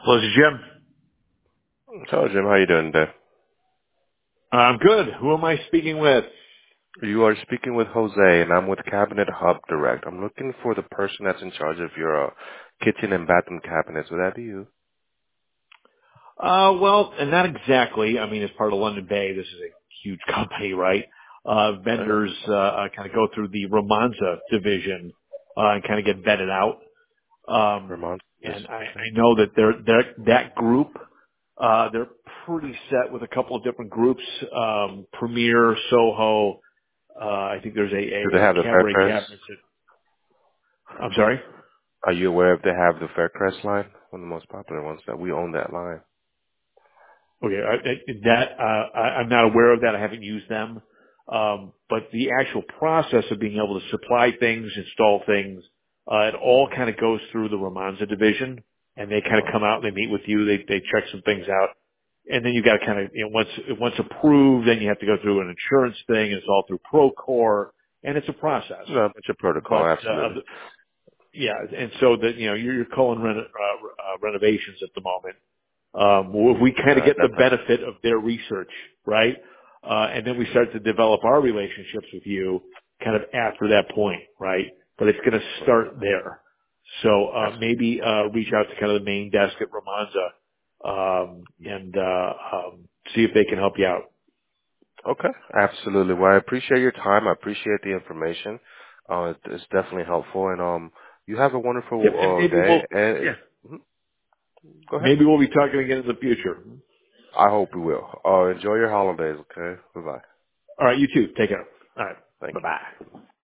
Well, this is Jim. Hello, Jim. How you doing today? I'm good. Who am I speaking with? You are speaking with Jose, and I'm with Cabinet Hub Direct. I'm looking for the person that's in charge of your kitchen and bathroom cabinets. Would that be you? Well, and not exactly. I mean, as part of London Bay, this is a huge company, right? Okay. Vendors kind of go through the Romanza division and kind of get vetted out. Vermont. Yes. And Okay. I know that that group, they're pretty set with a couple of different groups, Premier, Soho. I think there's Do they a have the Cabaret Faircrest? cabinets. I'm sorry. Are you aware if they have the Faircrest line? One of the most popular ones that we own that line. Okay, I'm not aware of that. I haven't used them. But the actual process of being able to supply things, install things, it all kind of goes through the Romanza division, and they kind of come Okay. out and they meet with you. They check some things out, and then you got to kind of, once approved, then you have to go through an insurance thing. And it's all through Procore, and it's a process. No, it's a protocol. But Absolutely. yeah, and so that you're calling renovations at the moment. We kind of get the That's benefit of their research, right? And then we start to develop our relationships with you kind of after that point, right? But it's going to start there. So, absolutely. maybe, reach out to kind of the main desk at Romanza, and, see if they can help you out. Okay. Absolutely. Well, I appreciate your time. I appreciate the information. It's definitely helpful, and you have a Yep. And wonderful maybe day. And yeah, go ahead. maybe we'll be talking again in the future. I hope we will. Enjoy your holidays, okay? Bye-bye. All right. You too. Take care. All right.